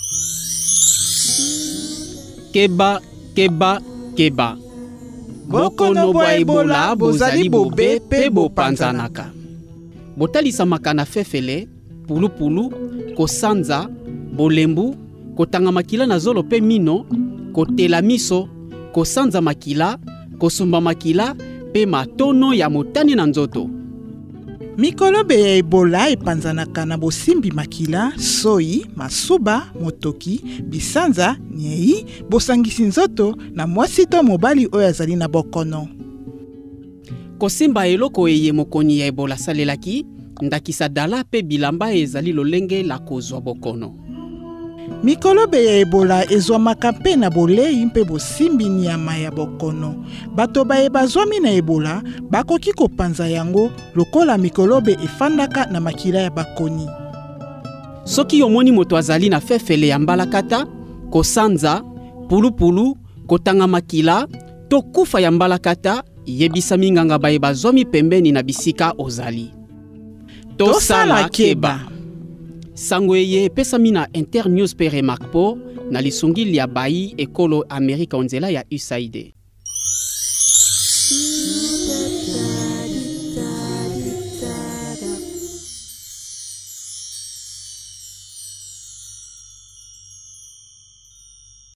Keba, keba, keba. Bokono bwa Ebola bozali bobe pe bopanzanaka. Botalisamaka na fefele, pulupulu, kosanza, bolembu, kotanga makila na zolo pe mino, kotela miso, kosanza makila, kosumba makila, pe matono ya motani na nzoto. Mikolobe ya Ebola epanzanaka na bosimbi makila, soi, masuba, motoki, bisanza, nyei, bosangisi nzoto na mwasito mobali oyo azali na bokono. Kosimba eloko eye mokoni ya Ebola salelaki, ndakisa dala pe bilamba ezali lolenge la kozwa bokono. Mikolobe ya Ebola ezwamaka mpe na bolei mpe bosimbi nyama ya bokono. Bato baye bazwami na Ebola bakoki kopanza yango lokola mikolobe efandaka na makila ya bakoni. Soki omoni moto azali na fefele ya mbalakata, kosanza, pulupulu, kotanga makila, to kufa ya mbalakata, yebisa minganga baye bazwami pembeni na bisika ozali. Tosala keba. Sango eye pesami na Internews pe Remarkpo na lisungili ya bayi ekolo Amerika onzela ya USAID.